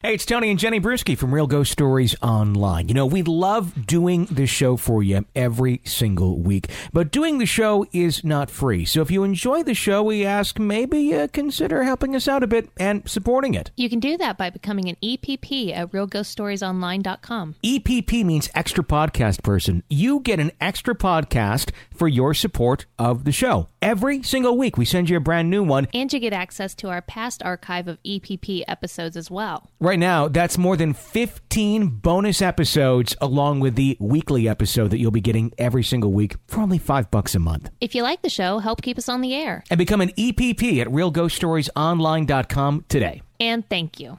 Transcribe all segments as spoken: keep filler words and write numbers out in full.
Hey, it's Tony and Jenny Brewski from Real Ghost Stories Online. You know, we love doing this show for you every single week, but doing the show is not free. So if you enjoy the show, we ask maybe uh, consider helping us out a bit and supporting it. You can do that by becoming an E P P at real ghost stories online dot com. E P P means extra podcast person. You get an extra podcast for your support of the show. Every single week, we send you a brand new one. And you get access to our past archive of E P P episodes as well. Right now, that's more than fifteen bonus episodes, along with the weekly episode that you'll be getting every single week for only five bucks a month. If you like the show, help keep us on the air. And become an E P P at real ghost stories online dot com today. And thank you.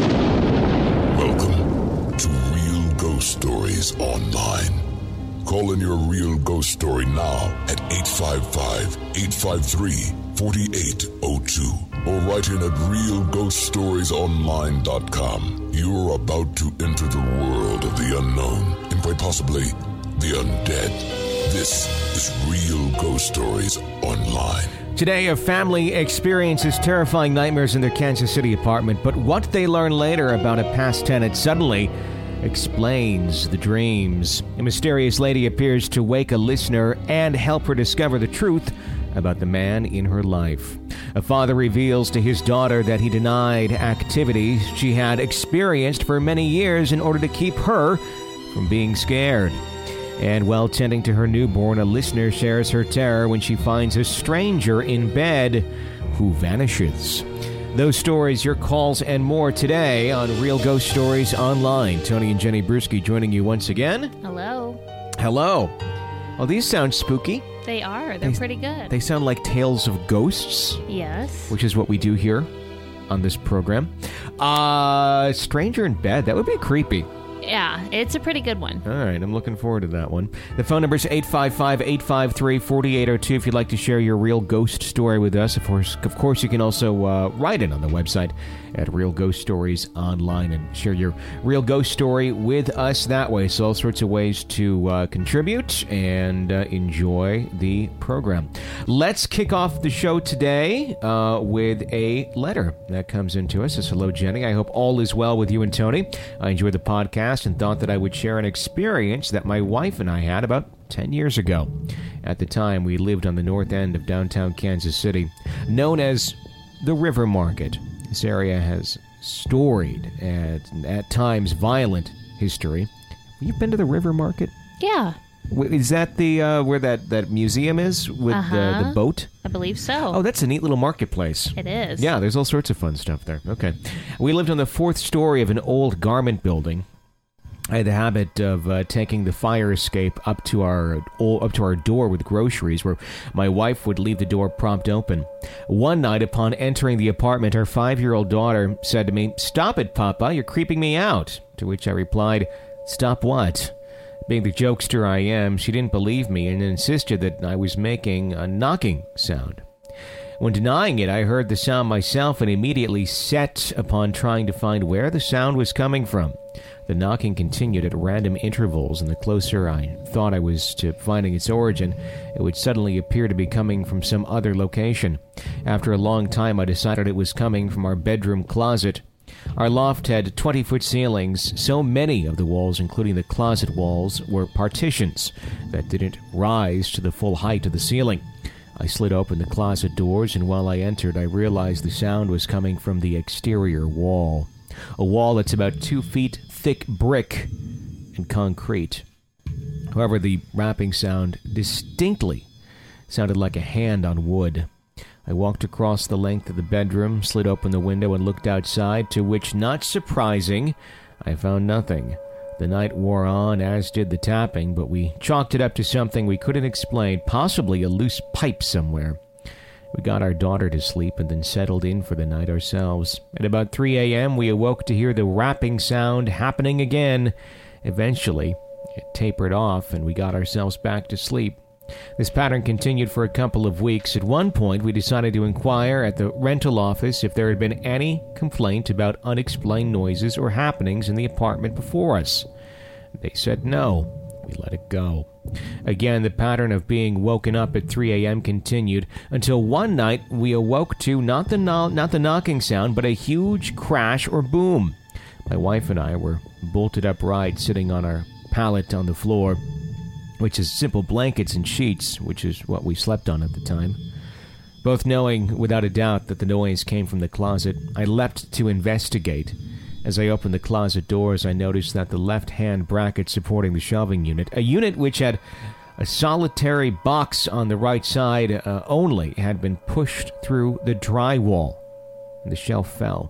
Welcome to Real Ghost Stories Online. Call in your real ghost story now at eight five five, eight five three, four eight zero two or write in at real ghost stories online dot com. You're about to enter the world of the unknown and quite possibly the undead. This is Real Ghost Stories Online. Today, a family experiences terrifying nightmares in their Kansas City apartment, but what they learn later about a past tenant suddenly explains the dreams. A mysterious lady appears to wake a listener and help her discover the truth about the man in her life. A father reveals to his daughter that he denied activities she had experienced for many years in order to keep her from being scared. And while tending to her newborn, a listener shares her terror when she finds a stranger in bed who vanishes. Those stories, your calls, and more today on Real Ghost Stories Online. Tony and Jenny Brewski joining you once again. Hello. Hello. Oh, these sound spooky. They are. They're They- pretty good. They sound like tales of ghosts, Yes. which is what we do here on this program. Uh, stranger in bed. That would be creepy. Yeah, it's a pretty good one. All right, I'm looking forward to that one. The phone number is eight five five, eight five three, four eight zero two if you'd like to share your real ghost story with us. Of course, of course you can also uh, write it on the website at Real Ghost Stories Online and share your real ghost story with us that way. So all sorts of ways to uh, contribute and uh, enjoy the program. Let's kick off the show today uh, with a letter that comes into us. It's hello, Jenny. I hope all is well with you and Tony. I enjoyed the podcast and thought that I would share an experience that my wife and I had about ten years ago. At the time, we lived on the north end of downtown Kansas City, known as the River Market. This area has storied and at times violent history. Have you been to the River Market? Yeah, W- Is that the uh, where that, that museum is with the, the Uh-huh. boat? I believe so. Oh, that's a neat little marketplace. It is. Yeah, there's all sorts of fun stuff there. Okay. We lived on the fourth story of an old garment building. I had the habit of uh, taking the fire escape up to our up to our door with groceries, where my wife would leave the door propped open. One night, upon entering the apartment, her five-year-old daughter said to me, "Stop it, Papa, you're creeping me out." To which I replied, "Stop what?" Being the jokester I am, she didn't believe me and insisted that I was making a knocking sound. When denying it, I heard the sound myself and immediately set upon trying to find where the sound was coming from. The knocking continued at random intervals, and the closer I thought I was to finding its origin, it would suddenly appear to be coming from some other location. After a long time, I decided it was coming from our bedroom closet. Our loft had twenty-foot ceilings. So many of the walls, including the closet walls, were partitions that didn't rise to the full height of the ceiling. I slid open the closet doors, and while I entered, I realized the sound was coming from the exterior wall. A wall that's about two feet thick brick and concrete. However, the rapping sound distinctly sounded like a hand on wood. I walked across the length of the bedroom, slid open the window, and looked outside, to which, not surprising, I found nothing. The night wore on, as did the tapping, but we chalked it up to something we couldn't explain, possibly a loose pipe somewhere. We got our daughter to sleep and then settled in for the night ourselves. At about three a.m., we awoke to hear the rapping sound happening again. Eventually, it tapered off, and we got ourselves back to sleep. This pattern continued for a couple of weeks. At one point, we decided to inquire at the rental office if there had been any complaint about unexplained noises or happenings in the apartment before us. They said no. We let it go. Again, the pattern of being woken up at three a.m. continued until one night we awoke to not the no- not the knocking sound, but a huge crash or boom. My wife and I were bolted upright, sitting on our pallet on the floor, which is simple blankets and sheets, which is what we slept on at the time. Both knowing, without a doubt, that the noise came from the closet, I leapt to investigate. As I opened the closet doors, I noticed that the left-hand bracket supporting the shelving unit, a unit which had a solitary box on the right side uh, only, had been pushed through the drywall, and the shelf fell.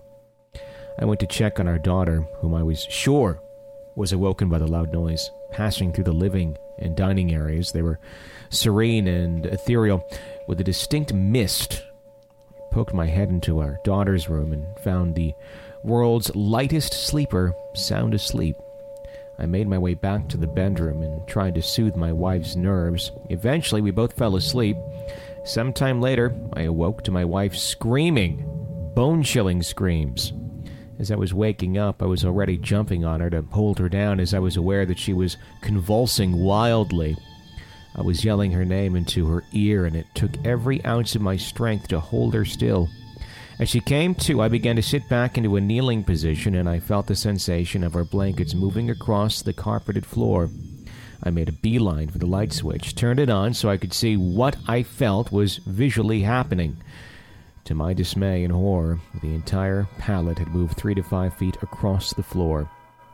I went to check on our daughter, whom I was sure was awoken by the loud noise, passing through the living and dining areas. They were serene and ethereal, with a distinct mist. I poked my head into our daughter's room and found the world's lightest sleeper sound asleep. I made my way back to the bedroom and tried to soothe my wife's nerves. Eventually, we both fell asleep. Sometime later, I awoke to my wife screaming, bone-chilling screams. As I was waking up, I was already jumping on her to hold her down as I was aware that she was convulsing wildly. I was yelling her name into her ear, and it took every ounce of my strength to hold her still. As she came to, I began to sit back into a kneeling position, and I felt the sensation of our blankets moving across the carpeted floor. I made a beeline for the light switch, turned it on so I could see what I felt was visually happening. To my dismay and horror, the entire pallet had moved three to five feet across the floor.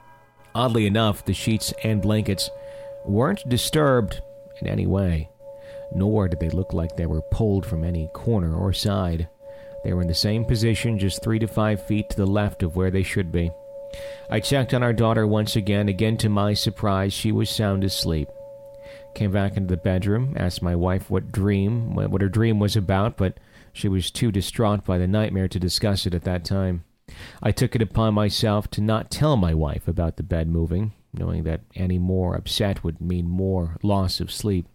Oddly enough, the sheets and blankets weren't disturbed in any way, nor did they look like they were pulled from any corner or side. They were in the same position, just three to five feet to the left of where they should be. I checked on our daughter once again. Again, to my surprise, she was sound asleep. Came back into the bedroom, asked my wife what dream, what her dream was about, but she was too distraught by the nightmare to discuss it at that time. I took it upon myself to not tell my wife about the bed moving, knowing that any more upset would mean more loss of sleep.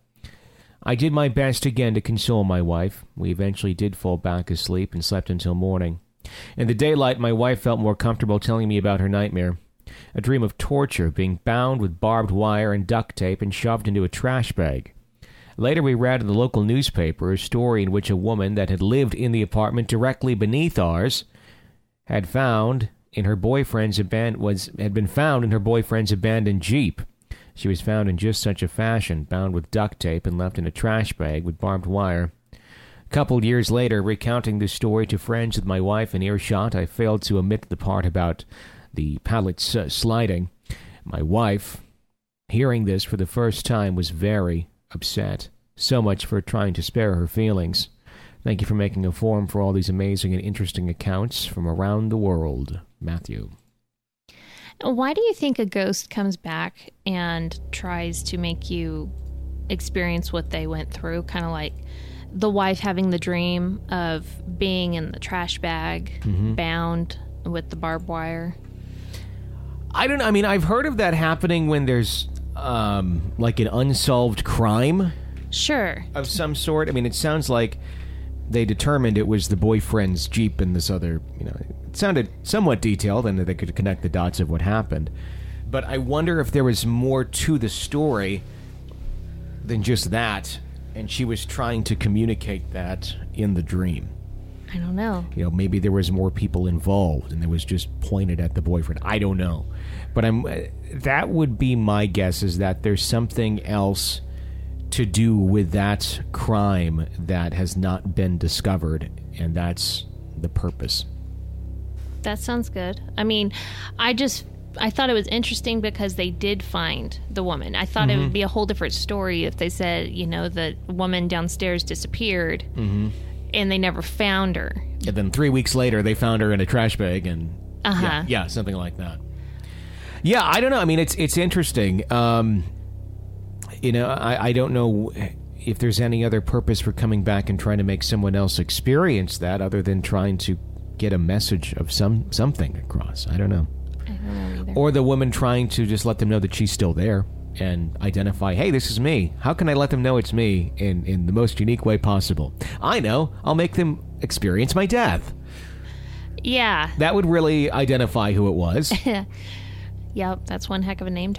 I did my best again to console my wife. We eventually did fall back asleep and slept until morning. In the daylight, my wife felt more comfortable telling me about her nightmare. A dream of torture, being bound with barbed wire and duct tape and shoved into a trash bag. Later, we read in the local newspaper a story in which a woman that had lived in the apartment directly beneath ours had found in her boyfriend's aban- was had been found in her boyfriend's abandoned Jeep. She was found in just such a fashion, bound with duct tape and left in a trash bag with barbed wire. A couple years later, recounting this story to friends with my wife in earshot, I failed to omit the part about the pallets uh, sliding. My wife, hearing this for the first time, was very upset. So much for trying to spare her feelings. Thank you for making a forum for all these amazing and interesting accounts from around the world. Matthew. Why do you think a ghost comes back and tries to make you experience what they went through? Kind of like the wife having the dream of being in the trash bag, mm-hmm. bound with the barbed wire. I don't know. I mean, I've heard of that happening when there's um, like an unsolved crime. Sure. Of some sort. I mean, it sounds like they determined it was the boyfriend's Jeep and this other, you know, it sounded somewhat detailed and that they could connect the dots of what happened. But I wonder if there was more to the story than just that, and she was trying to communicate that in the dream. I don't know. You know, maybe there was more people involved and it was just pointed at the boyfriend. I don't know. But I'm that would be my guess, is that there's something else to do with that crime that has not been discovered, and that's the purpose. That sounds good. I mean, I just I thought it was interesting because they did find the woman. I thought mm-hmm. it would be a whole different story if they said, you know, the woman downstairs disappeared mm-hmm. and they never found her. And then three weeks later, they found her in a trash bag, and uh-huh. yeah, yeah, something like that. Yeah, I don't know. I mean, it's it's interesting. Um, you know, I, I don't know if there's any other purpose for coming back and trying to make someone else experience that other than trying to get a message of some something across. I don't know. I don't know either. Or the woman trying to just let them know that she's still there and identify, hey, this is me. How can I let them know it's me in, in the most unique way possible? I know. I'll make them experience my death. Yeah. That would really identify who it was. Yep, that's one heck of a name tag.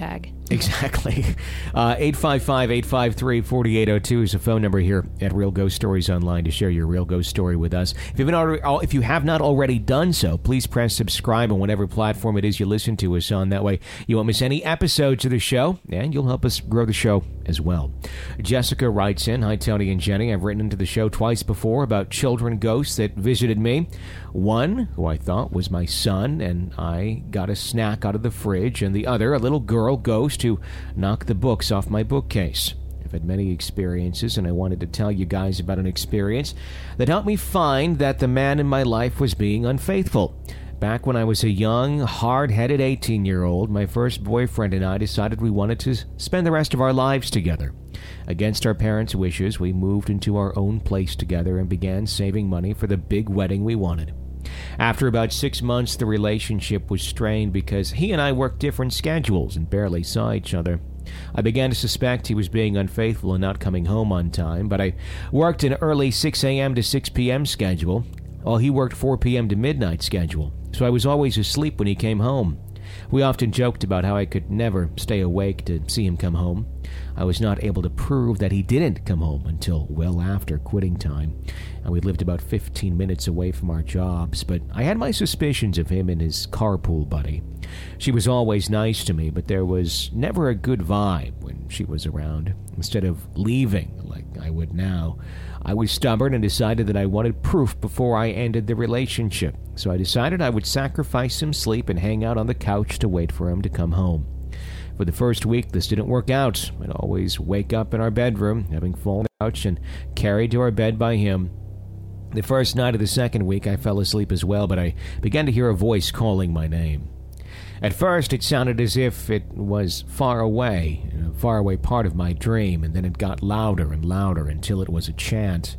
Exactly. Uh, eight five five, eight five three, four eight zero two is the phone number here at Real Ghost Stories Online to share your real ghost story with us. If, you've been already, if you have not already done so, please press subscribe on whatever platform it is you listen to us on. That way you won't miss any episodes of the show, and you'll help us grow the show as well. Jessica writes in, "Hi, Tony and Jenny. I've written into the show twice before about children ghosts that visited me. One, who I thought was my son, and I got a snack out of the fridge, and the other, a little girl ghost who knocked the books off my bookcase. I've had many experiences, and I wanted to tell you guys about an experience that helped me find that the man in my life was being unfaithful. Back when I was a young, hard-headed eighteen-year-old, my first boyfriend and I decided we wanted to spend the rest of our lives together. Against our parents' wishes, we moved into our own place together and began saving money for the big wedding we wanted. After about six months, the relationship was strained because he and I worked different schedules and barely saw each other. I began to suspect he was being unfaithful and not coming home on time, but I worked an early six a.m. to six p.m. schedule, while he worked four p.m. to midnight schedule, so I was always asleep when he came home. We often joked about how I could never stay awake to see him come home. I was not able to prove that he didn't come home until well after quitting time, and we lived about fifteen minutes away from our jobs, but I had my suspicions of him and his carpool buddy. She was always nice to me, but there was never a good vibe when she was around. Instead of leaving like I would now, I was stubborn and decided that I wanted proof before I ended the relationship, so I decided I would sacrifice some sleep and hang out on the couch to wait for him to come home. For the first week, this didn't work out. I'd always wake up in our bedroom, having fallen on the couch and carried to our bed by him. The first night of the second week, I fell asleep as well, but I began to hear a voice calling my name. At first, it sounded as if it was far away, a faraway part of my dream, and then it got louder and louder until it was a chant.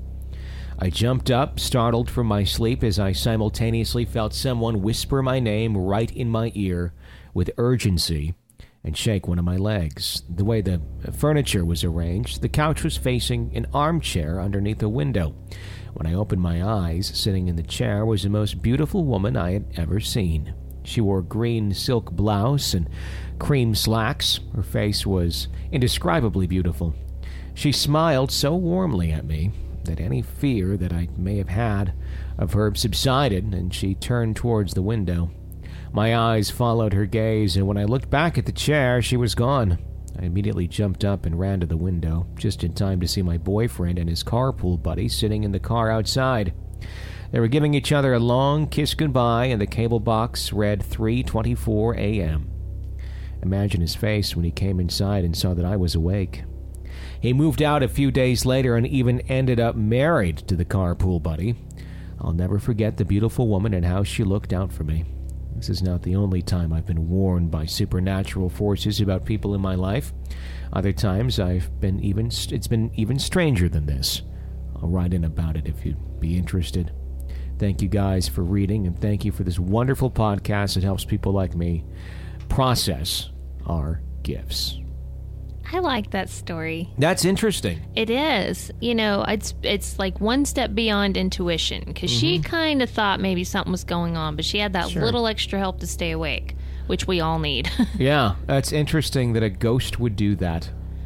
I jumped up, startled from my sleep, as I simultaneously felt someone whisper my name right in my ear with urgency and shake one of my legs. The way the furniture was arranged, the couch was facing an armchair underneath a window. When I opened my eyes, sitting in the chair was the most beautiful woman I had ever seen. She wore a green silk blouse and cream slacks. Her face was indescribably beautiful. She smiled so warmly at me that any fear that I may have had of her subsided, and she turned towards the window. My eyes followed her gaze, and when I looked back at the chair, she was gone. I immediately jumped up and ran to the window, just in time to see my boyfriend and his carpool buddy sitting in the car outside. They were giving each other a long kiss goodbye, and the cable box read three twenty-four a.m. Imagine his face when he came inside and saw that I was awake. He moved out a few days later and even ended up married to the carpool buddy. I'll never forget the beautiful woman and how she looked out for me. This is not the only time I've been warned by supernatural forces about people in my life. Other times I've been even it's been even stranger than this. I'll write in about it if you'd be interested. Thank you guys for reading, and thank you for this wonderful podcast that helps people like me process our gifts. I like that story. That's interesting. It is. You know, it's it's like one step beyond intuition, because mm-hmm. she kind of thought maybe something was going on, but she had that sure. little extra help to stay awake, which we all need. Yeah, that's interesting that a ghost would do that.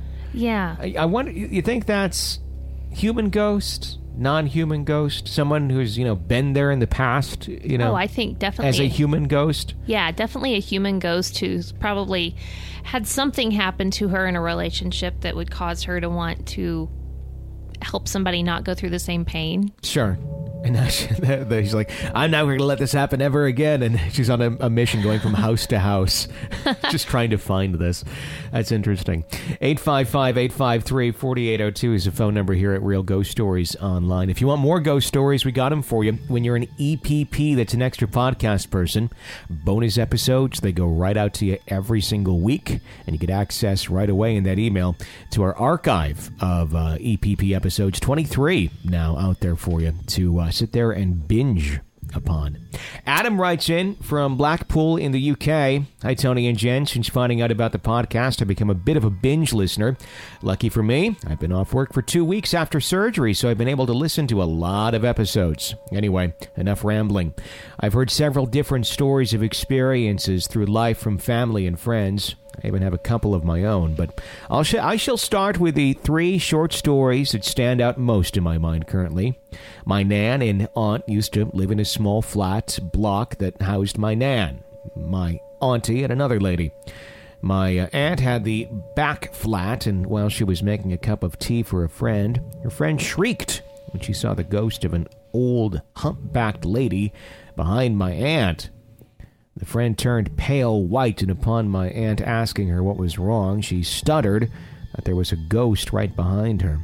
Yeah. I, I wonder, you think that's human ghost? Non-human ghost, someone who's, you know, been there in the past, you know. Oh, I think definitely as a human ghost. Yeah, definitely a human ghost who's probably had something happen to her in a relationship that would cause her to want to help somebody not go through the same pain. Sure. And now she, she's like, I'm not going to let this happen ever again. And she's on a, a mission going from house to house, just trying to find this. That's interesting. eight five five, eight five three, four eight zero two is the phone number here at Real Ghost Stories Online. If you want more ghost stories, we got them for you. When you're an E P P, that's an extra podcast person, bonus episodes, they go right out to you every single week. And you get access right away in that email to our archive of uh, E P P episodes, twenty-three now out there for you to uh, sit there and binge upon. Adam writes in from Blackpool in the U K. Hi, Tony and Jen. Since finding out about the podcast, I've become a bit of a binge listener. Lucky for me, I've been off work for two weeks after surgery, so I've been able to listen to a lot of episodes. Anyway, enough rambling. I've heard several different stories of experiences through life from family and friends. I even have a couple of my own, but I'll sh- I shall start with the three short stories that stand out most in my mind currently. My nan and aunt used to live in a small flat block that housed my nan, my auntie, and another lady. My uh, aunt had the back flat, and while she was making a cup of tea for a friend, her friend shrieked when she saw the ghost of an old humpbacked lady behind my aunt. The friend turned pale white, and upon my aunt asking her what was wrong, she stuttered that there was a ghost right behind her.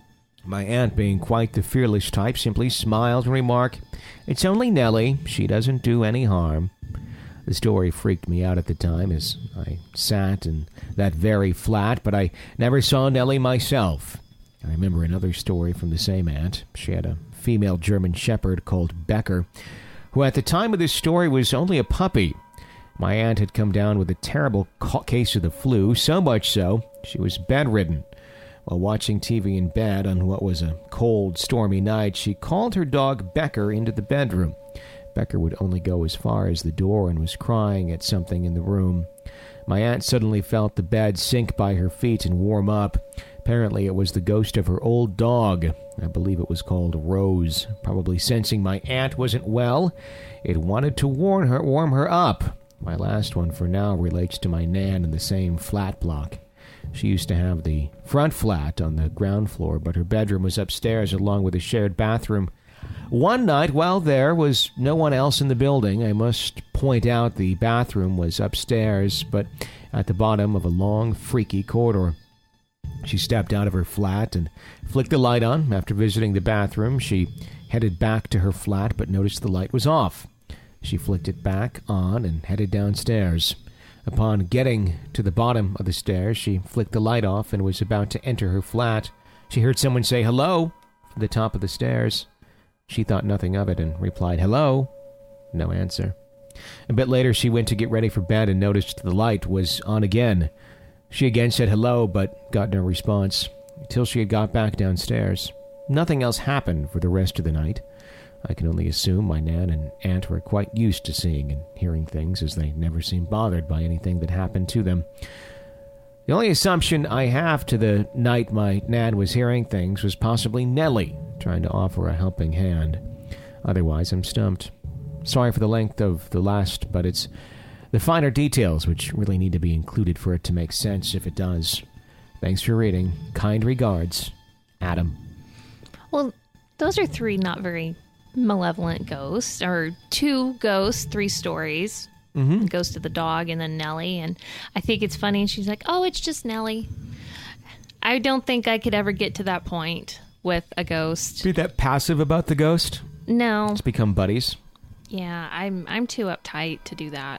My aunt, being quite the fearless type, simply smiled and remarked, "It's only Nellie. She doesn't do any harm." The story freaked me out at the time as I sat in that very flat, but I never saw Nellie myself. I remember another story from the same aunt. She had a female German shepherd called Becker, who at the time of this story was only a puppy. My aunt had come down with a terrible ca- case of the flu, so much so she was bedridden. While watching T V in bed on what was a cold, stormy night, she called her dog Becker into the bedroom. Becker would only go as far as the door and was crying at something in the room. My aunt suddenly felt the bed sink by her feet and warm up. Apparently it was the ghost of her old dog. I believe it was called Rose. Probably sensing my aunt wasn't well, it wanted to warn her, warm her up. My last one for now relates to my nan in the same flat block. She used to have the front flat on the ground floor, but her bedroom was upstairs along with a shared bathroom. One night, while there was no one else in the building, I must point out the bathroom was upstairs, but at the bottom of a long, freaky corridor. She stepped out of her flat and flicked the light on. After visiting the bathroom, she headed back to her flat, but noticed the light was off. She flicked it back on and headed downstairs. Upon getting to the bottom of the stairs, she flicked the light off and was about to enter her flat. She heard someone say hello from the top of the stairs. She thought nothing of it and replied, "Hello?" No answer. A bit later, she went to get ready for bed and noticed the light was on again. She again said hello, but got no response, until she had got back downstairs. Nothing else happened for the rest of the night. I can only assume my nan and aunt were quite used to seeing and hearing things, as they never seemed bothered by anything that happened to them. The only assumption I have to the night my nan was hearing things was possibly Nellie trying to offer a helping hand. Otherwise, I'm stumped. Sorry for the length of the last, but it's the finer details which really need to be included for it to make sense if it does. Thanks for reading. Kind regards, Adam. Well, those are three not very malevolent ghosts, or two ghosts, three stories. Mm-hmm. The ghost of the dog and then Nellie. And I think it's funny. And she's like, "Oh, it's just Nellie." I don't think I could ever get to that point with a ghost. Be that passive about the ghost? No. Let's become buddies. Yeah, I'm I'm too uptight to do that.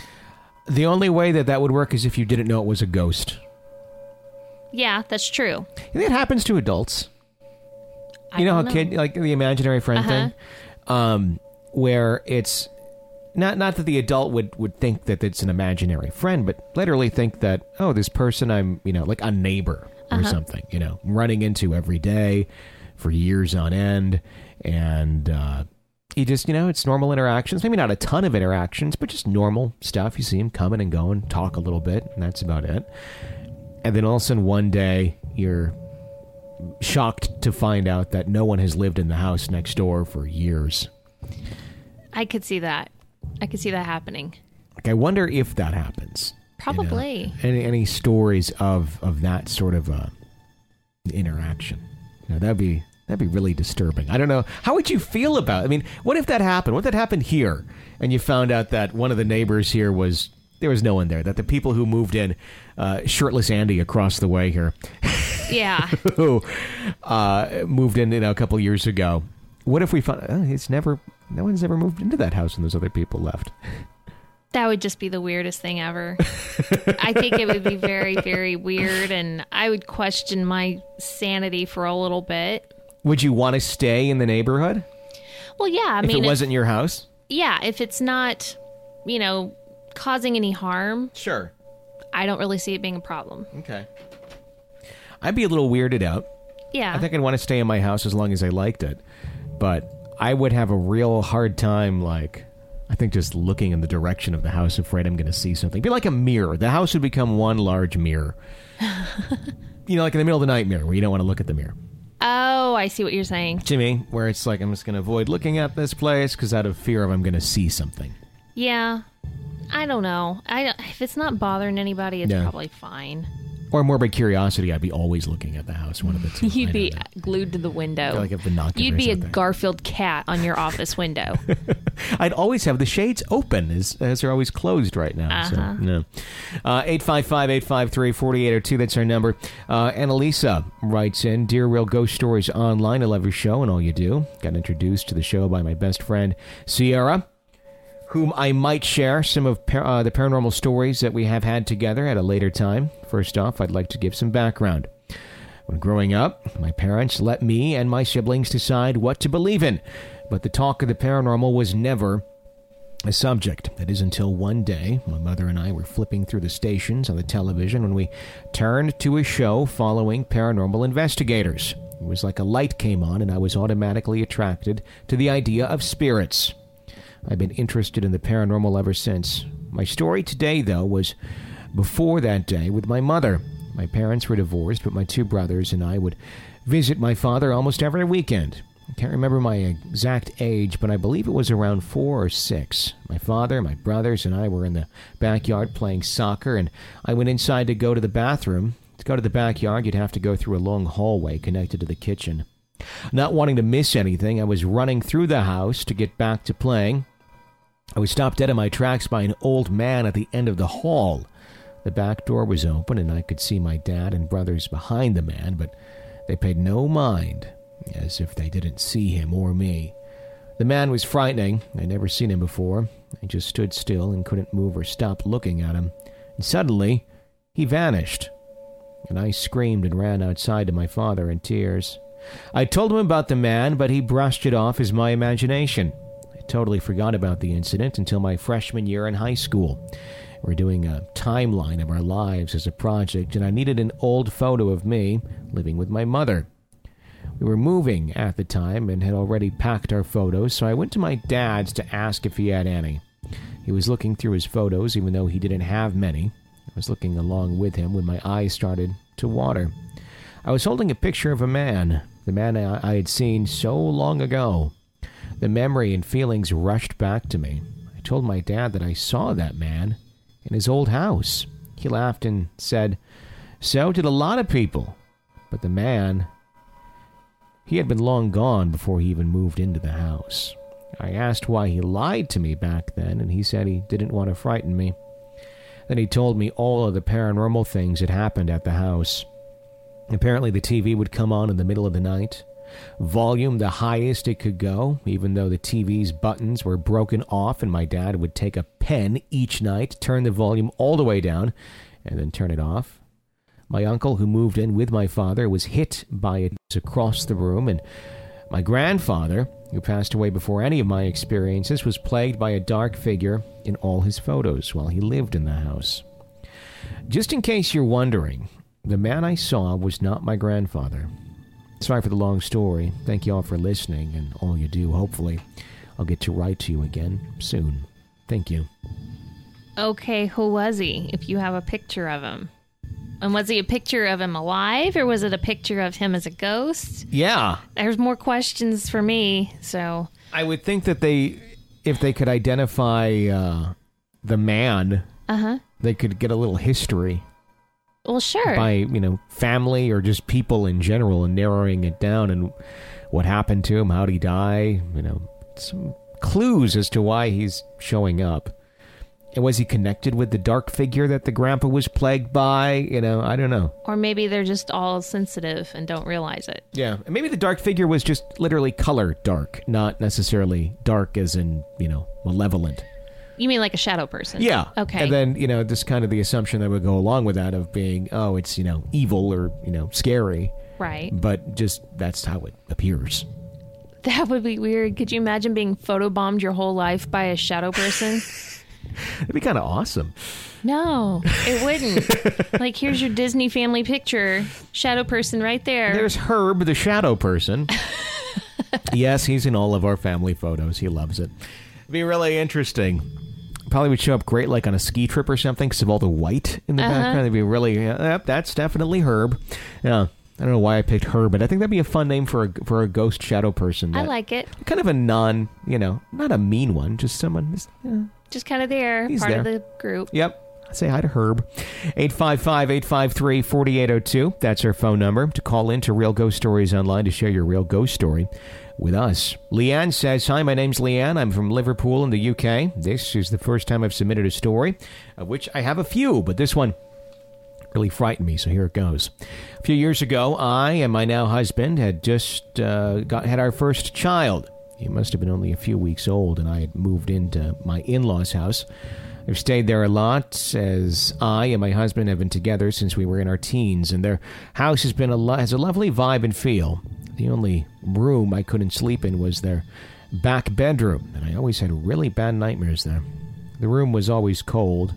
The only way that that would work is if you didn't know it was a ghost. Yeah, that's true. You think it happens to adults? I You know how don't kid, like the imaginary friend Uh-huh. thing, um, where it's not not that the adult would, would think that it's an imaginary friend, but literally think that, oh, this person I'm, you know, like a neighbor or Uh-huh. something, you know, running into every day for years on end, and uh, you just, you know, it's normal interactions. Maybe not a ton of interactions, but just normal stuff. You see him coming and going, talk a little bit, and that's about it. And then all of a sudden one day you're shocked to find out that no one has lived in the house next door for years. I could see that. I could see that happening. Like, I wonder if that happens. Probably. You know? Any any stories of, of that sort of uh, interaction? You know, that'd be that'd be really disturbing. I don't know. How would you feel about it? I mean, what if that happened? What if that happened here, and you found out that one of the neighbors here was there was no one there? That the people who moved in, uh, shirtless Andy across the way here, Yeah. who uh, moved in, you know, a couple years ago. What if we found oh, it's never, no one's ever moved into that house and those other people left? That would just be the weirdest thing ever. I think it would be very, very weird, and I would question my sanity for a little bit. Would you want to stay in the neighborhood? Well, yeah. I if mean, it if- wasn't your house? yeah, if it's not, you know, causing any harm, Sure. I don't really see it being a problem. Okay. I'd be a little weirded out. Yeah. I think I'd want to stay in my house as long as I liked it. But I would have a real hard time, like, I think just looking in the direction of the house, afraid I'm going to see something. Be like a mirror. The house would become one large mirror. You know, like in the middle of the night mirror, where you don't want to look at the mirror. Oh, I see what you're saying. Jimmy, where it's like, I'm just going to avoid looking at this place because out of fear of I'm going to see something. Yeah. I don't know. I don't, if it's not bothering anybody, it's Yeah. probably fine. Or morbid curiosity, I'd be always looking at the house. One of the two. You'd I be don't know. glued to the window. Like a binoculars You'd be a out there. Garfield cat on your office window. I'd always have the shades open as, as they're always closed right now. Uh-huh. So, no. Uh, eight five five, eight five three, four eight zero two, that's our number. Uh, Annalisa writes in, Dear Real Ghost Stories Online, I love your show and all you do. Got introduced to the show by my best friend, Sierra, whom I might share some of par- uh, the paranormal stories that we have had together at a later time. First off, I'd like to give some background. When growing up, my parents let me and my siblings decide what to believe in, but the talk of the paranormal was never a subject. That is until one day, my mother and I were flipping through the stations on the television when we turned to a show following paranormal investigators. It was like a light came on and I was automatically attracted to the idea of spirits. I've been interested in the paranormal ever since. My story today, though, was before that day with my mother. My parents were divorced, but my two brothers and I would visit my father almost every weekend. I can't remember my exact age, but I believe it was around four or six. My father, my brothers, and I were in the backyard playing soccer, and I went inside to go to the bathroom. To go to the backyard, you'd have to go through a long hallway connected to the kitchen. Not wanting to miss anything, I was running through the house to get back to playing. I was stopped dead in my tracks by an old man at the end of the hall. The back door was open, and I could see my dad and brothers behind the man, but they paid no mind, as if they didn't see him or me. The man was frightening. I'd never seen him before. I just stood still and couldn't move or stop looking at him. And suddenly, he vanished, and I screamed and ran outside to my father in tears. I told him about the man, but he brushed it off as my imagination. I totally forgot about the incident until my freshman year in high school. We're doing a timeline of our lives as a project, and I needed an old photo of me living with my mother. We were moving at the time and had already packed our photos, so I went to my dad's to ask if he had any. He was looking through his photos, even though he didn't have many. I was looking along with him when my eyes started to water. I was holding a picture of a man, the man I, I had seen so long ago. The memory and feelings rushed back to me. I told my dad that I saw that man in his old house. He laughed and said, "So did a lot of people." But the man, he had been long gone before he even moved into the house. I asked why he lied to me back then, and he said he didn't want to frighten me. Then he told me all of the paranormal things that happened at the house. Apparently the T V would come on in the middle of the night. Volume the highest it could go, even though the T V's buttons were broken off, and my dad would take a pen each night, turn the volume all the way down, and then turn it off. My uncle, who moved in with my father, was hit by it across the room, and my grandfather, who passed away before any of my experiences, was plagued by a dark figure in all his photos while he lived in the house. Just in case you're wondering, the man I saw was not my grandfather. Sorry for the long story. Thank you all for listening and all you do. Hopefully, I'll get to write to you again soon. Thank you. Okay, who was he, if you have a picture of him? And was he a picture of him alive, or was it a picture of him as a ghost? Yeah. There's more questions for me, so... I would think that they, if they could identify uh, the man, Uh-huh. they could get a little history. Well, sure. By, you know, family or just people in general, and narrowing it down and what happened to him, how did he die, you know, some clues as to why he's showing up. And was he connected with the dark figure that the grandpa was plagued by? You know, I don't know. Or maybe they're just all sensitive and don't realize it. Yeah, and maybe the dark figure was just literally color dark, not necessarily dark as in, you know, malevolent. You mean like a shadow person? Yeah. Okay. And then, you know, just kind of the assumption that would go along with that of being, oh, it's, you know, evil or, you know, scary. Right. But just that's how it appears. That would be weird. Could you imagine being photobombed your whole life by a shadow person? It'd be kind of awesome. No, it wouldn't. Like, here's your Disney family picture. Shadow person right there. There's Herb, the shadow person. Yes, he's in all of our family photos. He loves it. be really interesting. Probably would show up great like on a ski trip or something because of all the white in the uh-huh. background. It'd be really, uh, yep, that's definitely Herb. Yeah. I don't know why I picked Herb, but I think that'd be a fun name for a, for a ghost shadow person. I like it. Kind of a non, you know, not a mean one, just someone. Just, yeah. just kind of there, He's part there. of the group. Yep. Say hi to Herb. eight five five, eight five three, four eight zero two. That's our phone number to call in to Real Ghost Stories Online to share your real ghost story with us. Leanne says, hi, my name's Leanne. I'm from Liverpool in the U K. This is the first time I've submitted a story, of which I have a few, but this one really frightened me, so here it goes. A few years ago, I and my now husband had just uh, got had our first child. He must have been only a few weeks old, and I had moved into my in-laws' house. I've stayed there a lot, as I and my husband have been together since we were in our teens, and their house has been a lo- has a lovely vibe and feel. The only room I couldn't sleep in was their back bedroom, and I always had really bad nightmares there. The room was always cold.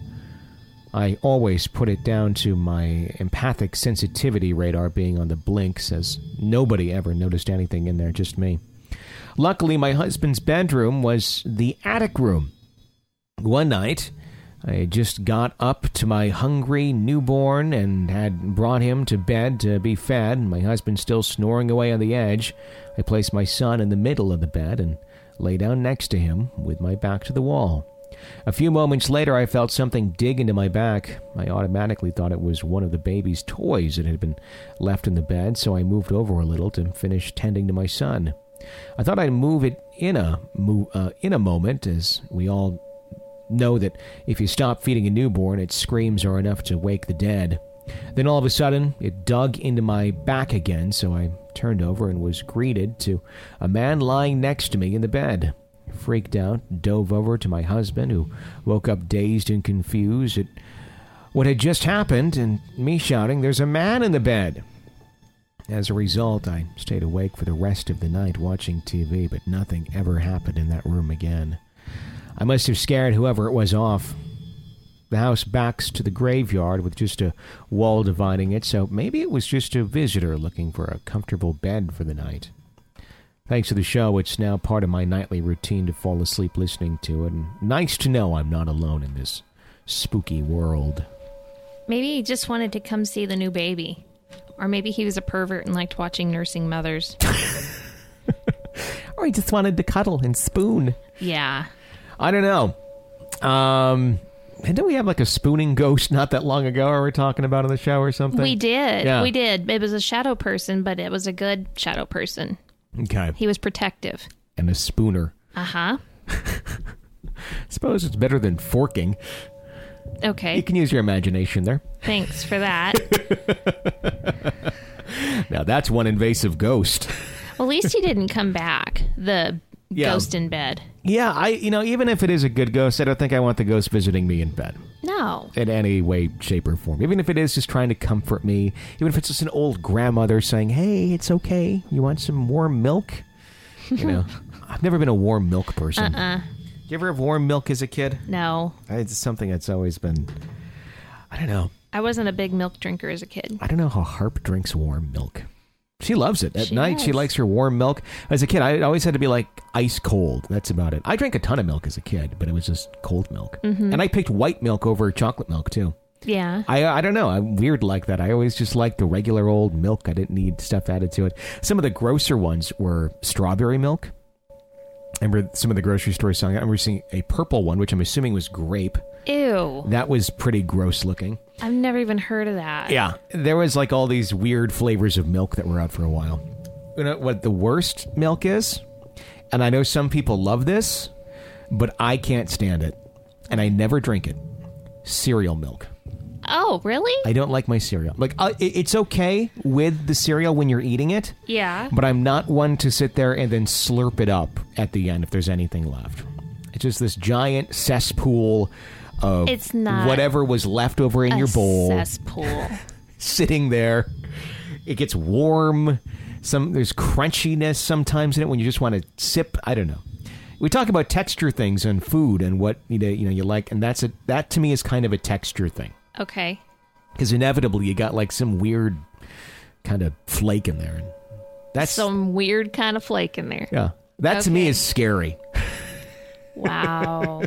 I always put it down to my empathic sensitivity radar being on the blinks, as nobody ever noticed anything in there, just me. Luckily, my husband's bedroom was the attic room. One night, I had just got up to my hungry newborn and had brought him to bed to be fed. My husband still snoring away on the edge. I placed my son in the middle of the bed and lay down next to him with my back to the wall. A few moments later, I felt something dig into my back. I automatically thought it was one of the baby's toys that had been left in the bed, so I moved over a little to finish tending to my son. I thought I'd move it in a, move, uh, in a moment, as we all know that if you stop feeding a newborn, its screams are enough to wake the dead. Then all of a sudden, it dug into my back again, so I turned over and was greeted to a man lying next to me in the bed. Freaked out, dove over to my husband, who woke up dazed and confused at what had just happened, and me shouting, "There's a man in the bed!" As a result, I stayed awake for the rest of the night watching T V, but nothing ever happened in that room again. I must have scared whoever it was off. The house backs to the graveyard with just a wall dividing it, so maybe it was just a visitor looking for a comfortable bed for the night. Thanks to the show, it's now part of my nightly routine to fall asleep listening to it, and nice to know I'm not alone in this spooky world. Maybe he just wanted to come see the new baby. Or maybe he was a pervert and liked watching nursing mothers. Or he just wanted to cuddle and spoon. Yeah. I don't know. Um, didn't we have like a spooning ghost not that long ago we were talking about on the show or something? We did. Yeah. We did. It was a shadow person, but it was a good shadow person. Okay. He was protective. And a spooner. Uh-huh. Suppose it's better than forking. Okay. You can use your imagination there. Thanks for that. Now that's one invasive ghost. Well, at least he didn't come back. The yeah. ghost in bed. Yeah, I you know, even if it is a good ghost, I don't think I want the ghost visiting me in bed. No. In any way, shape, or form. Even if it is just trying to comfort me. Even if it's just an old grandmother saying, hey, it's okay. You want some warm milk? You know, I've never been a warm milk person. Uh-uh. Did you ever have warm milk as a kid? No. It's something that's always been, I don't know. I wasn't a big milk drinker as a kid. I don't know how Harp drinks warm milk. She loves it. At she night, does. She likes her warm milk. As a kid, I always had to be like ice cold. That's about it. I drank a ton of milk as a kid, but it was just cold milk. Mm-hmm. And I picked white milk over chocolate milk, too. Yeah. I I don't know. I'm weird like that. I always just liked the regular old milk. I didn't need stuff added to it. Some of the grosser ones were strawberry milk. I remember some of the grocery stores selling it. I remember seeing a purple one, which I'm assuming was grape. Ew. That was pretty gross looking. I've never even heard of that. Yeah. There was like all these weird flavors of milk that were out for a while. You know what the worst milk is? And I know some people love this, but I can't stand it. And I never drink it. Cereal milk. Oh, really? I don't like my cereal. Like, uh, it- it's okay with the cereal when you're eating it. Yeah. But I'm not one to sit there and then slurp it up at the end if there's anything left. It's just this giant cesspool of It's not whatever was left over in a your bowl. Cesspool. Sitting there. It gets warm. Some There's crunchiness sometimes in it when you just want to sip. I don't know. We talk about texture things and food and what you know, you know you like, and that's a, that to me is kind of a texture thing. Okay. Because inevitably you got like some weird kind of flake in there. And that's Some weird kind of flake in there. yeah. That to me Okay. is scary. Wow.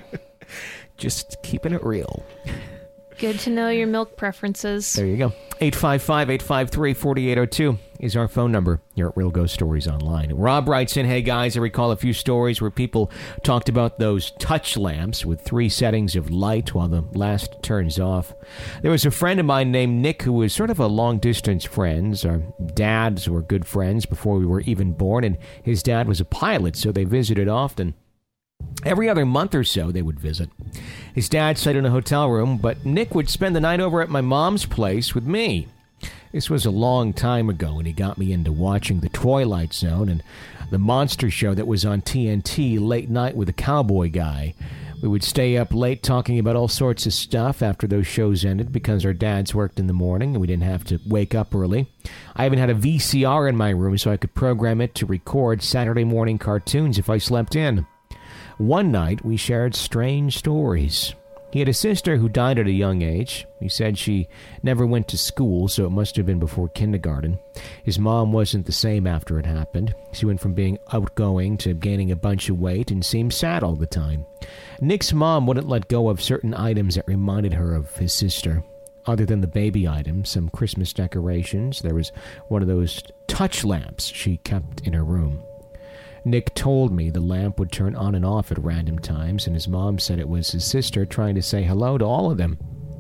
Just keeping it real. Good to know your milk preferences. There you go. eight five five, eight five three, four eight zero two is our phone number here at Real Ghost Stories Online. Rob writes in, hey guys, I recall a few stories where people talked about those touch lamps with three settings of light while the last turns off. There was a friend of mine named Nick who was sort of a long-distance friend. Our dads were good friends before we were even born, and his dad was a pilot, so they visited often. Every other month or so, they would visit. His dad stayed in a hotel room, but Nick would spend the night over at my mom's place with me. This was a long time ago, and he got me into watching The Twilight Zone and the monster show that was on T N T late night with a cowboy guy. We would stay up late talking about all sorts of stuff after those shows ended because our dads worked in the morning and we didn't have to wake up early. I even had a V C R in my room so I could program it to record Saturday morning cartoons if I slept in. One night, we shared strange stories. He had a sister who died at a young age. He said she never went to school, so it must have been before kindergarten. His mom wasn't the same after it happened. She went from being outgoing to gaining a bunch of weight and seemed sad all the time. Nick's mom wouldn't let go of certain items that reminded her of his sister. Other than the baby items, some Christmas decorations, there was one of those touch lamps she kept in her room. Nick told me the lamp would turn on and off at random times, and his mom said it was his sister trying to say hello to all of them.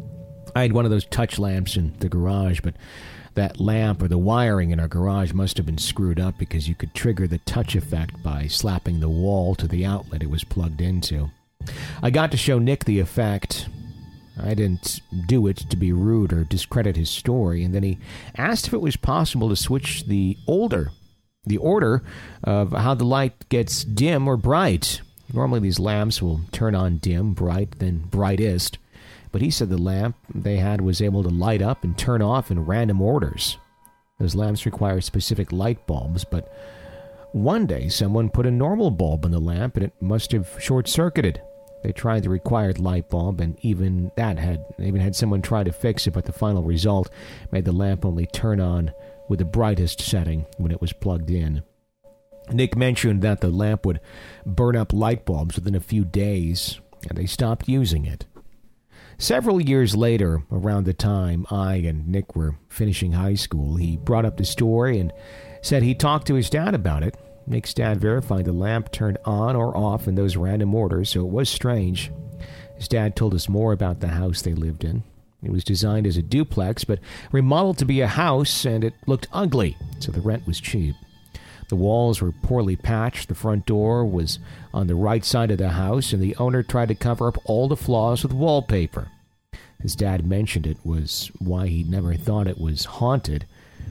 I had one of those touch lamps in the garage, but that lamp or the wiring in our garage must have been screwed up because you could trigger the touch effect by slapping the wall to the outlet it was plugged into. I got to show Nick the effect. I didn't do it to be rude or discredit his story, and then he asked if it was possible to switch the older The order of how the light gets dim or bright. Normally these lamps will turn on dim, bright, then brightest. But he said the lamp they had was able to light up and turn off in random orders. Those lamps require specific light bulbs, but one day someone put a normal bulb in the lamp and it must have short-circuited. They tried the required light bulb, and even that had even had someone try to fix it, but the final result made the lamp only turn on with the brightest setting when it was plugged in. Nick mentioned that the lamp would burn up light bulbs within a few days, and they stopped using it. Several years later, around the time I and Nick were finishing high school, he brought up the story and said he talked to his dad about it. Nick's dad verified the lamp turned on or off in those random orders, so it was strange. His dad told us more about the house they lived in. It was designed as a duplex, but remodeled to be a house, and it looked ugly, so the rent was cheap. The walls were poorly patched, the front door was on the right side of the house, and the owner tried to cover up all the flaws with wallpaper. His dad mentioned it was why he never thought it was haunted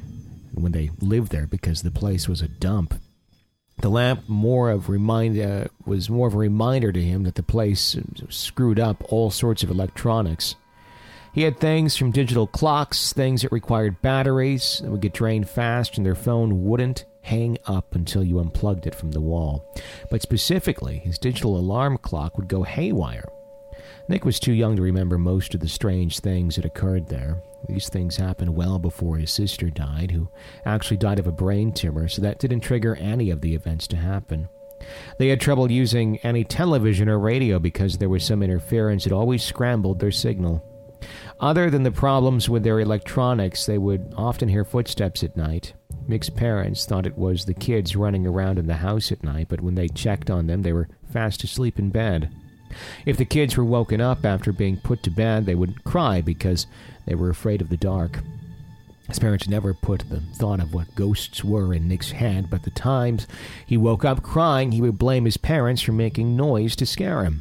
when they lived there, because the place was a dump. The lamp more of remind, uh, was more of a reminder to him that the place screwed up all sorts of electronics. He had things from digital clocks, things that required batteries that would get drained fast, and their phone wouldn't hang up until you unplugged it from the wall. But specifically, his digital alarm clock would go haywire. Nick was too young to remember most of the strange things that occurred there. These things happened well before his sister died, who actually died of a brain tumor, so that didn't trigger any of the events to happen. They had trouble using any television or radio because there was some interference that always scrambled their signal. Other than the problems with their electronics, they would often hear footsteps at night. Nick's parents thought it was the kids running around in the house at night, but when they checked on them, they were fast asleep in bed. If the kids were woken up after being put to bed, they would cry because they were afraid of the dark. His parents never put the thought of what ghosts were in Nick's head, but the times he woke up crying, he would blame his parents for making noise to scare him.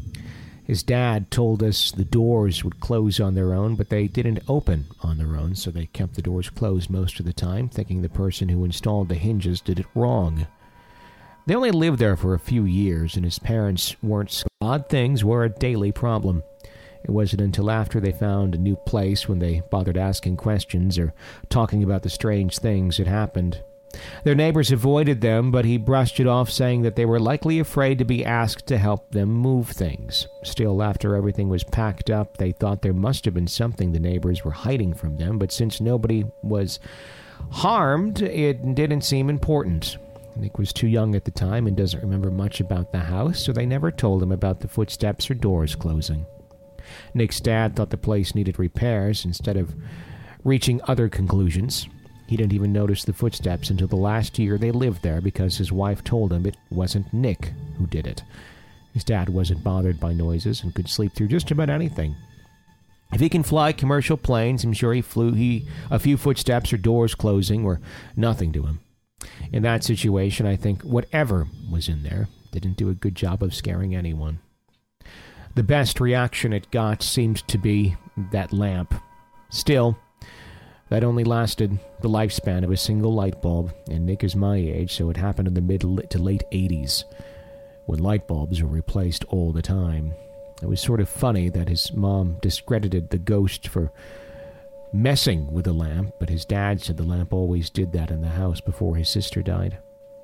His dad told us the doors would close on their own, but they didn't open on their own, so they kept the doors closed most of the time, thinking the person who installed the hinges did it wrong. They only lived there for a few years, and his parents weren't. Odd things were a daily problem. It wasn't until after they found a new place when they bothered asking questions or talking about the strange things that happened. Their neighbors avoided them, but he brushed it off, saying that they were likely afraid to be asked to help them move things. Still, after everything was packed up, they thought there must have been something the neighbors were hiding from them, but since nobody was harmed, it didn't seem important. Nick was too young at the time and doesn't remember much about the house, so they never told him about the footsteps or doors closing. Nick's dad thought the place needed repairs instead of reaching other conclusions. He didn't even notice the footsteps until the last year they lived there because his wife told him it wasn't Nick who did it. His dad wasn't bothered by noises and could sleep through just about anything. If he can fly commercial planes, I'm sure he flew he a few footsteps or doors closing were nothing to him. In that situation, I think whatever was in there didn't do a good job of scaring anyone. The best reaction it got seemed to be that lamp. Still, that only lasted the lifespan of a single light bulb, and Nick is my age, so it happened in the mid to late eighties, when light bulbs were replaced all the time. It was sort of funny that his mom discredited the ghost for messing with the lamp, but his dad said the lamp always did that in the house before his sister died.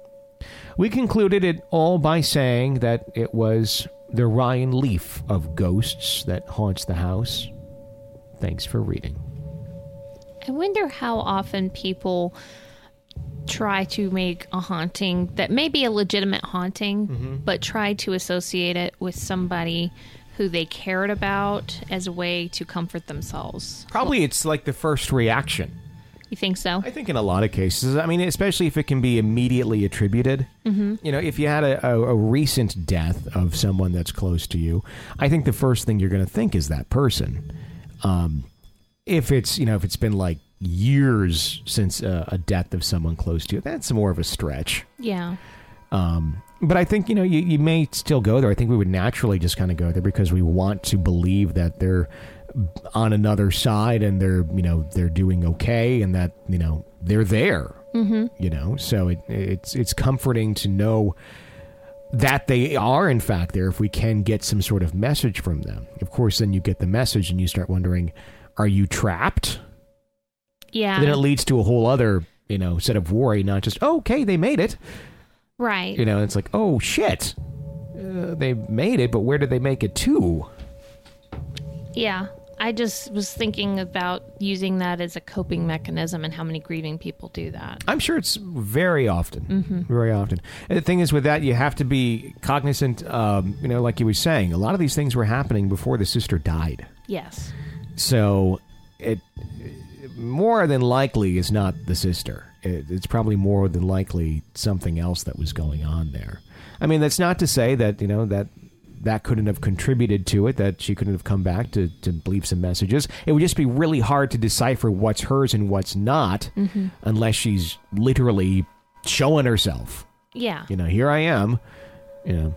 We concluded it all by saying that it was the Ryan Leaf of ghosts that haunts the house. Thanks for reading. I wonder how often people try to make a haunting that may be a legitimate haunting, mm-hmm. but try to associate it with somebody who they cared about as a way to comfort themselves. Probably well, it's like the first reaction. You think so? I think in a lot of cases. I mean, especially if it can be immediately attributed. Mm-hmm. You know, if you had a, a, a recent death of someone that's close to you, I think the first thing you're going to think is that person. Um, if it's, you know, if it's been like years since uh, a death of someone close to you, that's more of a stretch. Yeah. Um, but I think, you know, you, you may still go there. I think we would naturally just kind of go there because we want to believe that they're on another side and they're, you know, they're doing okay and that, you know, they're there, mm-hmm. you know, so it, it's, it's comforting to know that they are in fact there if we can get some sort of message from them. Of course, then you get the message and you start wondering, are you trapped? Yeah. Then it leads to a whole other, you know, set of worry, not just, oh, okay, they made it. Right. You know, it's like, oh, shit. Uh, they made it, but where did they make it to? Yeah. I just was thinking about using that as a coping mechanism and how many grieving people do that. I'm sure it's very often. Mm-hmm. Very often. And the thing is with that, you have to be cognizant, um, you know, like you were saying, a lot of these things were happening before the sister died. Yes. So it more than likely is not the sister. It, it's probably more than likely something else that was going on there. I mean, that's not to say that, you know, that that couldn't have contributed to it, that she couldn't have come back to, to leave some messages. It would just be really hard to decipher what's hers and what's not, mm-hmm. unless she's literally showing herself. Yeah. You know, here I am. You know.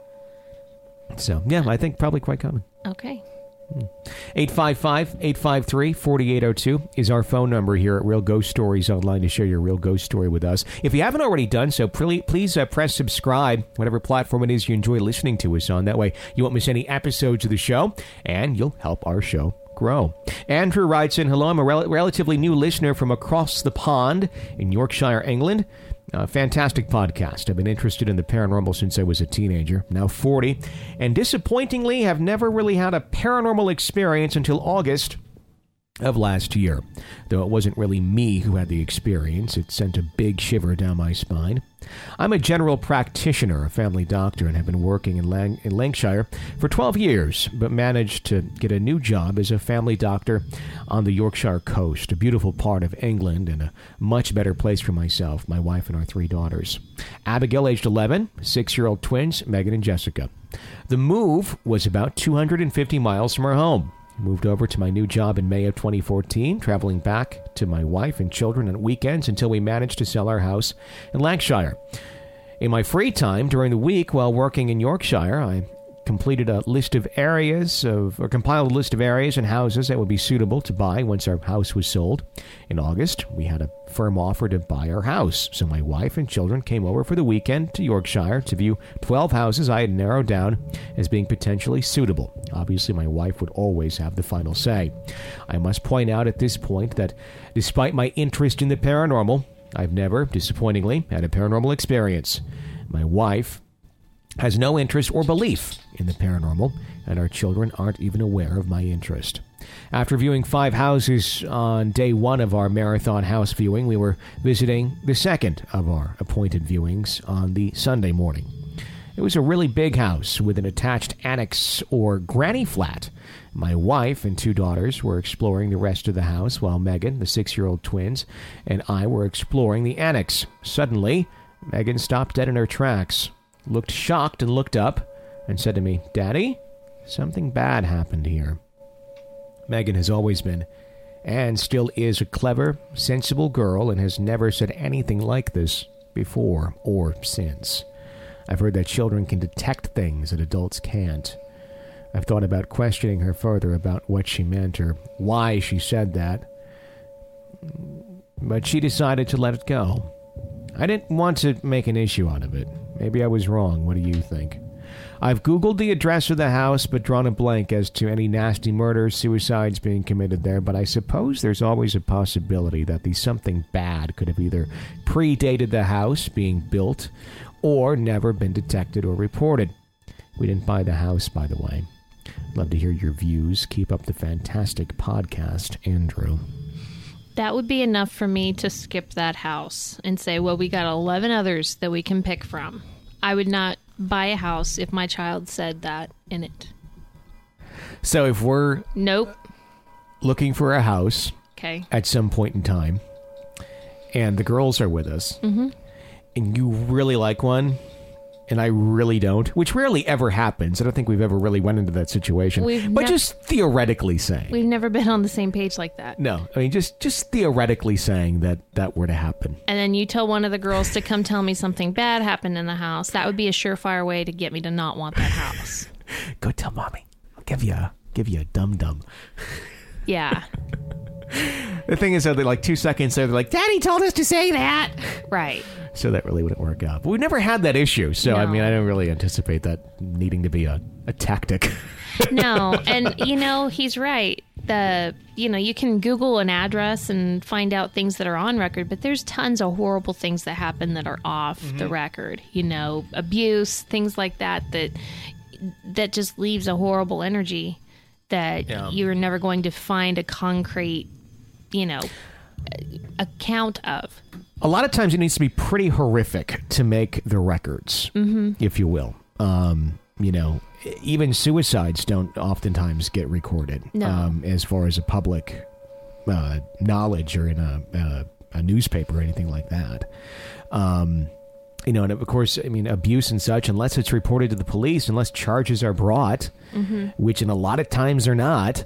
So, yeah, I think probably quite common. Okay. eight five five, eight five three, four eight zero two is our phone number here at Real Ghost Stories Online to share your real ghost story with us. If you haven't already done so, please uh, press subscribe, whatever platform it is you enjoy listening to us on. That way you won't miss any episodes of the show, and you'll help our show grow. Andrew writes in, hello, I'm a rel- relatively new listener from across the pond in Yorkshire, England. Uh, fantastic podcast. I've been interested in the paranormal since I was a teenager, now forty, and disappointingly have never really had a paranormal experience until August of last year. Though it wasn't really me who had the experience, it sent a big shiver down my spine. I'm a general practitioner, a family doctor, and have been working in, Lang- in Lancashire for twelve years, but managed to get a new job as a family doctor on the Yorkshire coast, a beautiful part of England and a much better place for myself, my wife, and our three daughters. Abigail, aged eleven, six-year-old twins, Megan and Jessica. The move was about two hundred fifty miles from our home. Moved over to my new job in May of twenty fourteen, traveling back to my wife and children on weekends until we managed to sell our house in Lancashire. In my free time during the week while working in Yorkshire, I completed a list of areas of, or compiled a list of areas and houses that would be suitable to buy once our house was sold. In August, we had a firm offer to buy our house, so my wife and children came over for the weekend to Yorkshire to view twelve houses I had narrowed down as being potentially suitable. Obviously, my wife would always have the final say. I must point out at this point that despite my interest in the paranormal, I've never, disappointingly, had a paranormal experience. My wife has no interest or belief in the paranormal, and our children aren't even aware of my interest. After viewing five houses on day one of our marathon house viewing, we were visiting the second of our appointed viewings on the Sunday morning. It was a really big house with an attached annex or granny flat. My wife and two daughters were exploring the rest of the house, while Megan, the six-year-old twins, and I were exploring the annex. Suddenly, Megan stopped dead in her tracks, looked shocked and looked up, and said to me, "Daddy, something bad happened here." Megan has always been, and still is, a clever, sensible girl and has never said anything like this before or since. I've heard that children can detect things that adults can't. I've thought about questioning her further about what she meant or why she said that, but she decided to let it go. I didn't want to make an issue out of it. Maybe I was wrong. What do you think? I've Googled the address of the house, but drawn a blank as to any nasty murders, suicides being committed there, but I suppose there's always a possibility that the something bad could have either predated the house being built or never been detected or reported. We didn't buy the house, by the way. Love to hear your views. Keep up the fantastic podcast, Andrew. That would be enough for me to skip that house and say, well, we got eleven others that we can pick from. I would not buy a house if my child said that in it. So if we're nope looking for a house okay. at some point in time, and the girls are with us, mm-hmm. and you really like one, and I really don't, which rarely ever happens. I don't think we've ever really went into that situation. We've but nev- just theoretically saying. We've never been on the same page like that. No, I mean, just, just theoretically saying that that were to happen. And then you tell one of the girls to come tell me something bad happened in the house. That would be a surefire way to get me to not want that house. Go tell mommy. I'll give you a, give you a dum-dum. Yeah. The thing is, though, they're like two seconds there, they're like, Daddy told us to say that. Right. So that really wouldn't work out. But we've never had that issue. So, No. I mean, I don't really anticipate that needing to be a, a tactic. No. And, you know, he's right. The, you know, you can Google an address and find out things that are on record, but there's tons of horrible things that happen that are off mm-hmm. the record. You know, abuse, things like that, that, that just leaves a horrible energy that yeah. you're never going to find a concrete, you know, account of. A lot of times it needs to be pretty horrific to make the records, mm-hmm. if you will. Um, you know, even suicides don't oftentimes get recorded no. um, as far as a public uh, knowledge or in a, a, a newspaper or anything like that. Um, you know, and of course, I mean, abuse and such, unless it's reported to the police, unless charges are brought, mm-hmm. which in a lot of times are not,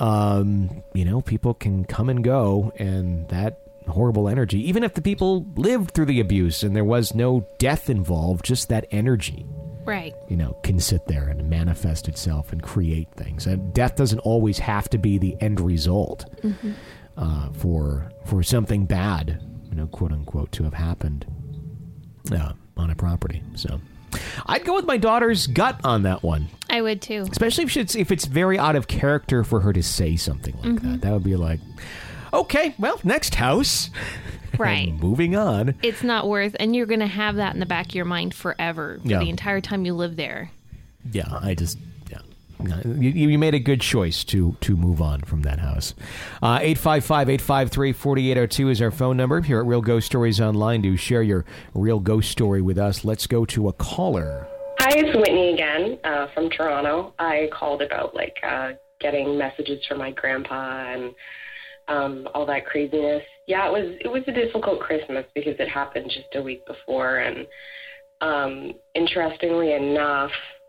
um, you know, people can come and go, and that horrible energy, even if the people lived through the abuse and there was no death involved, just that energy, right, you know, can sit there and manifest itself and create things. And death doesn't always have to be the end result mm-hmm. uh, for for something bad, you know, quote unquote, to have happened uh, on a property. So I'd go with my daughter's gut on that one. I would too, especially if it's if it's very out of character for her to say something like mm-hmm. that. That would be like, okay, well, next house. Right. And moving on. It's not worth, and you're going to have that in the back of your mind forever, for yeah. the entire time you live there. Yeah, I just, yeah. You, you made a good choice to to move on from that house. Uh, eight five five, eight five three, four eight zero two is our phone number here at Real Ghost Stories Online to share your real ghost story with us. Let's go to a caller. Hi, it's Whitney again uh, from Toronto. I called about, like, uh, getting messages from my grandpa and um, all that craziness. Yeah, it was it was a difficult Christmas because it happened just a week before. And um, interestingly enough,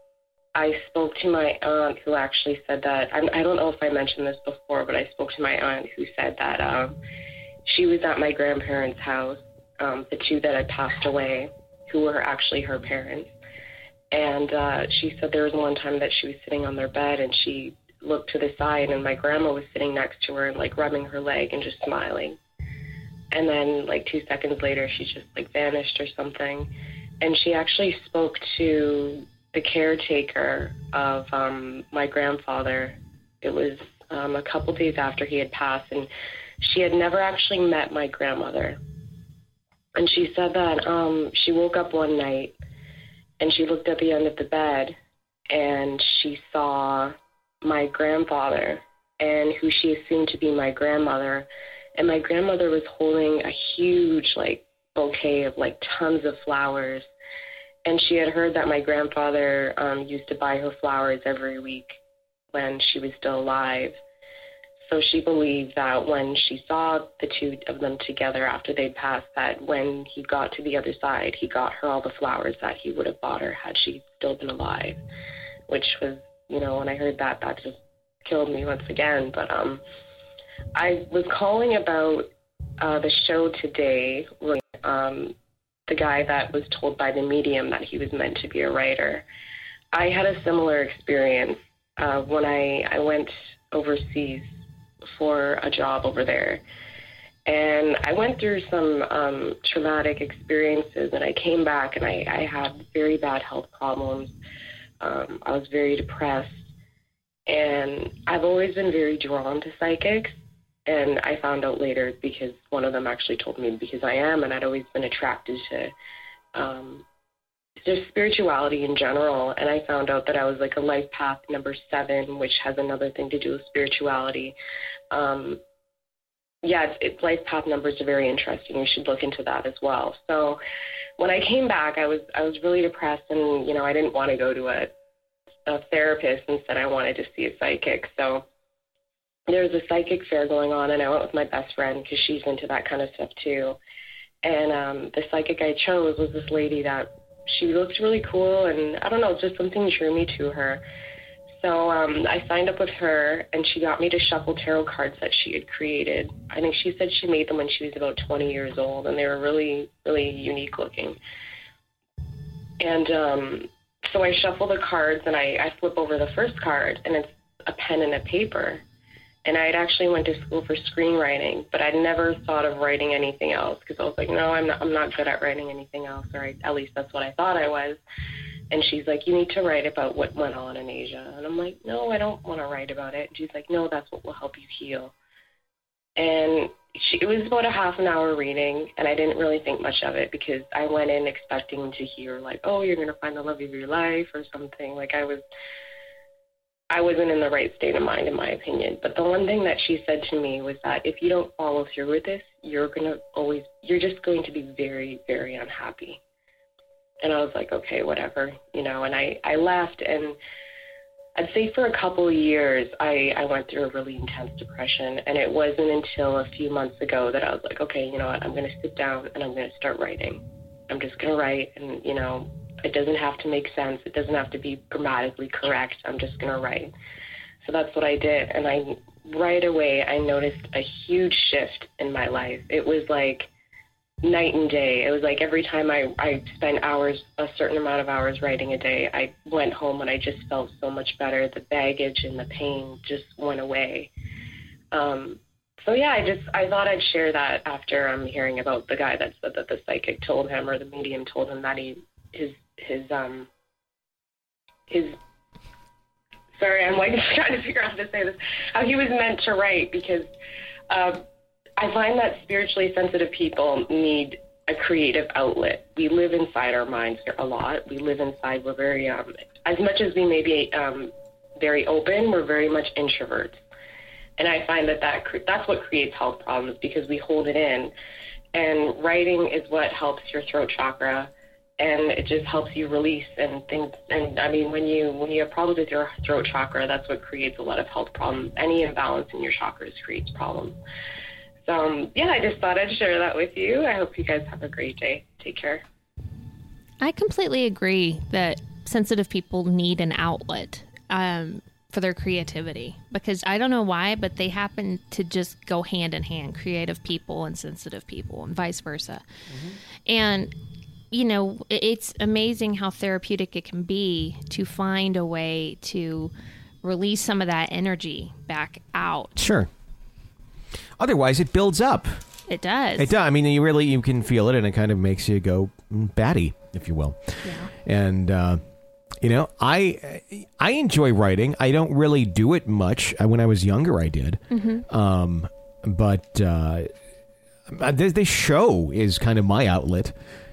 I spoke to my aunt who actually said that, I, I don't know if I mentioned this before, but I spoke to my aunt who said that um, she was at my grandparents' house, um, the two that had passed away, who were actually her parents. And uh, she said there was one time that she was sitting on their bed and she looked to the side and my grandma was sitting next to her and, like, rubbing her leg and just smiling. And then, like, two seconds later, she just, like, vanished or something. And she actually spoke to the caretaker of um, my grandfather. It was um, a couple days after he had passed, and she had never actually met my grandmother. And she said that um, she woke up one night, and she looked at the end of the bed, and she saw my grandfather and who she assumed to be my grandmother. And my grandmother was holding a huge, like, bouquet of, like, tons of flowers. And she had heard that my grandfather um, used to buy her flowers every week when she was still alive. So she believed that when she saw the two of them together after they'd passed, that when he got to the other side, he got her all the flowers that he would have bought her had she still been alive, which was, you know, when I heard that, that just killed me once again. But um, I was calling about uh, the show today, um, the guy that was told by the medium that he was meant to be a writer. I had a similar experience uh, when I, I went overseas for a job over there. And I went through some um, traumatic experiences, and I came back and I, I had very bad health problems. Um, I was very depressed. And I've always been very drawn to psychics. And I found out later because one of them actually told me because I am, and I'd always been attracted to um, just spirituality in general. And I found out that I was like a life path number seven, which has another thing to do with spirituality. Um, yeah, it's, it's life path numbers are very interesting. You should look into that as well. So when I came back, I was I was really depressed, and you know I didn't want to go to a, a therapist. Instead, I wanted to see a psychic. So there was a psychic fair going on, and I went with my best friend because she's into that kind of stuff too. And um, the psychic I chose was this lady that she looked really cool, and I don't know, just something drew me to her. So um, I signed up with her, and she got me to shuffle tarot cards that she had created. I think she said she made them when she was about twenty years old, and they were really, really unique looking. And um, so I shuffle the cards, and I, I flip over the first card, and it's a pen and a paper. And I had actually went to school for screenwriting, but I'd never thought of writing anything else because I was like, no, I'm not, I'm not good at writing anything else, or I, at least that's what I thought I was. And she's like, you need to write about what went on in Asia. And I'm like, no, I don't want to write about it. And she's like, no, that's what will help you heal. And she, it was about a half an hour reading, and I didn't really think much of it because I went in expecting to hear like, oh, you're going to find the love of your life or something. Like I was, I wasn't in the right state of mind, in my opinion. But the one thing that she said to me was that if you don't follow through with this, you're going to always, you're just going to be very, very unhappy. And I was like, okay, whatever, you know, and I, I left, and I'd say for a couple of years, I, I went through a really intense depression, and it wasn't until a few months ago that I was like, okay, you know what, I'm going to sit down and I'm going to start writing. I'm just going to write, and, you know, it doesn't have to make sense. It doesn't have to be grammatically correct. I'm just going to write. So that's what I did, and I right away, I noticed a huge shift in my life. It was like night and day. It was like every time I, I spent hours, a certain amount of hours writing a day, I went home and I just felt so much better. The baggage and the pain just went away. Um, so yeah, I just, I thought I'd share that after I'm um, hearing about the guy that said that the psychic told him, or the medium told him that he, his, his, um, his, sorry, I'm like trying to figure out how to say this, how he was meant to write, because, uh, I find that spiritually sensitive people need a creative outlet. We live inside our minds a lot. We live inside, we're very, um, as much as we may be um, very open, we're very much introverts. And I find that, that cre- that's what creates health problems, because we hold it in. And writing is what helps your throat chakra, and it just helps you release and things. And I mean, when you when you have problems with your throat chakra, that's what creates a lot of health problems. Any imbalance in your chakras creates problems. So, um, yeah, I just thought I'd share that with you. I hope you guys have a great day. Take care. I completely agree that sensitive people need an outlet um, for their creativity, because I don't know why, but they happen to just go hand in hand, creative people and sensitive people, and vice versa. Mm-hmm. And, you know, it's amazing how therapeutic it can be to find a way to release some of that energy back out. Sure. Otherwise, it builds up. It does. It does. I mean, you really you can feel it, and it kind of makes you go batty, if you will. Yeah. And uh, you know, I I enjoy writing. I don't really do it much. When I was younger, I did. Mm-hmm. Um, but uh, this, this show is kind of my outlet.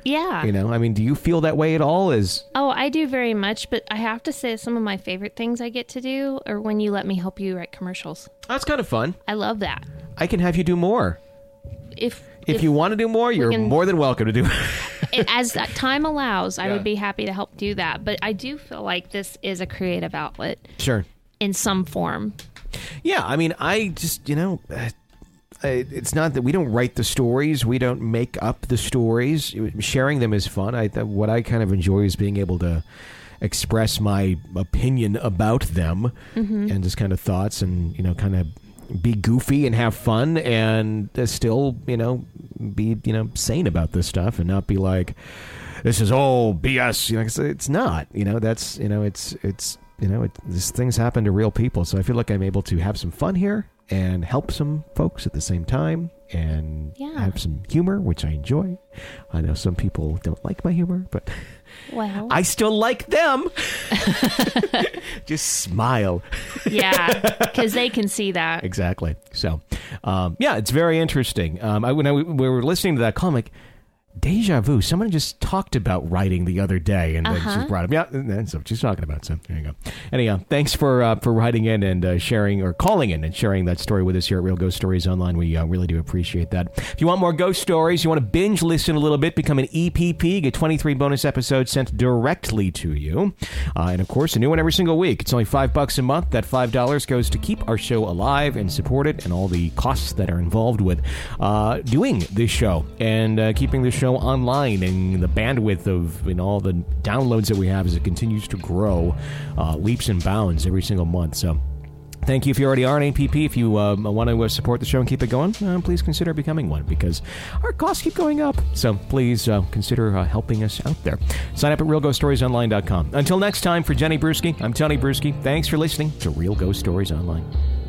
Yeah. You know, I mean, do you feel that way at all? Is Oh, I do very much, but I have to say some of my favorite things I get to do are when you let me help you write commercials. That's kind of fun. I love that. I can have you do more. If If, if you want to do more, you're can, more than welcome to do it. As that time allows, I yeah. would be happy to help do that. But I do feel like this is a creative outlet. Sure. In some form. Yeah, I mean, I just, you know, uh, it's not that we don't write the stories. We don't make up the stories. Sharing them is fun. I What I kind of enjoy is being able to express my opinion about them mm-hmm. and just kind of thoughts and, you know, kind of be goofy and have fun and uh, still, you know, be, you know, sane about this stuff and not be like, this is all B S. You know, it's not, you know, that's, you know, it's, it's, you know, it, these things happen to real people. So I feel like I'm able to have some fun here and help some folks at the same time and yeah. have some humor, which I enjoy. I know some people don't like my humor, but well, I still like them. Just smile. Yeah, because they can see that. Exactly. So, um, yeah, it's very interesting. Um, I, when I, we were listening to that call, I'm like, deja vu. Someone just talked about writing the other day, and uh-huh. then she brought up, yeah, and that's what she's talking about. So there you go. Anyhow, thanks for uh, for writing in and uh, sharing or calling in and sharing that story with us here at Real Ghost Stories Online. We uh, really do appreciate that. If you want more ghost stories, you want to binge listen a little bit, become an E P P, get twenty-three bonus episodes sent directly to you, uh, and of course, a new one every single week. It's only five bucks a month. That five dollars goes to keep our show alive and support it, and all the costs that are involved with uh, doing this show and uh, keeping the show online and the bandwidth of you know, all the downloads that we have as it continues to grow uh, leaps and bounds every single month. So thank you if you already are an A P P. If you uh, want to uh, support the show and keep it going, uh, please consider becoming one because our costs keep going up. So please uh, consider uh, helping us out there. Sign up at real ghost stories online dot com. Until next time, for Jenny Bruschi, I'm Tony Bruschi. Thanks for listening to Real Ghost Stories Online.